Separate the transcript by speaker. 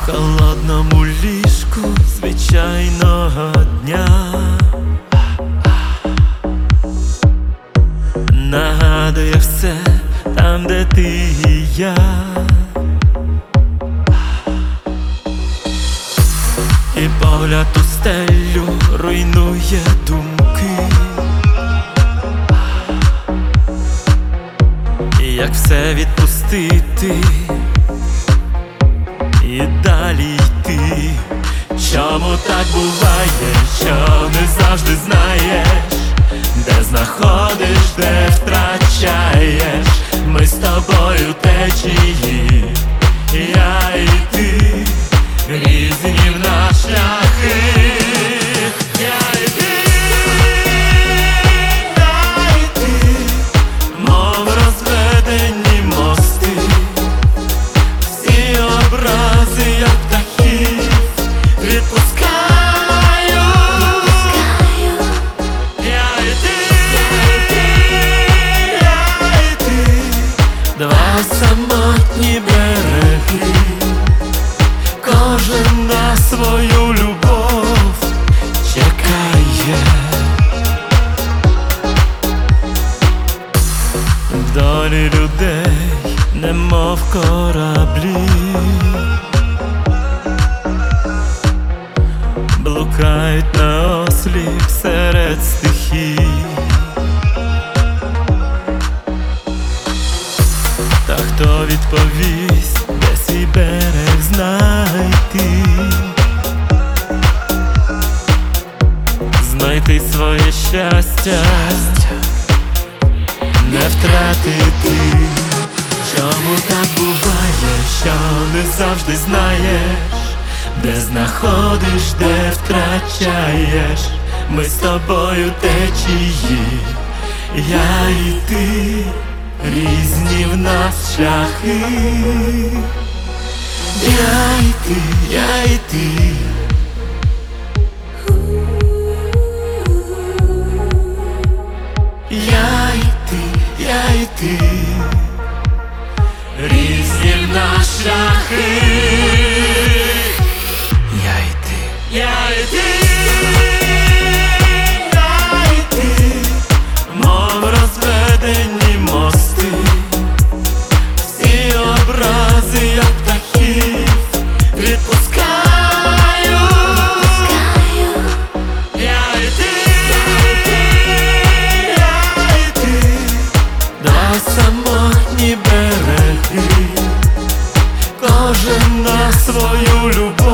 Speaker 1: в холодному ліжку звичайного дня. Нагадує все там, де ти і я. І погляд у стелю руйнує думки. Як все відпустити і далі йти? Чому так буває, що не завжди знаєш, де знаходиш, де втрачаєш? Ми з тобою течії, я і ти, різні в нас шляхи. Я і ти, мов розведені мости, всі образи, як птахів, відпускаю. Я і ти, два самотні береги, кожен на свою любов чекає. Долі людей, немов кораблі, блукають наосліп серед стихій. Та хто відповість, де свій берег знайти? Знайти своє щастя, не втратити. Чому так буває, що не завжди знаєш, де знаходиш, де втрачаєш? Ми з тобою течії, я і ти, різні в нас шляхи. Я і ти, я і ти, я і ти, я і ти, різні в нас шляхи. Я і ти, я і ти, я і ти, мов розведені мости, всі образи, як птахів, відпускаю. Я і ти, два самотні береги, кожен на свою любов.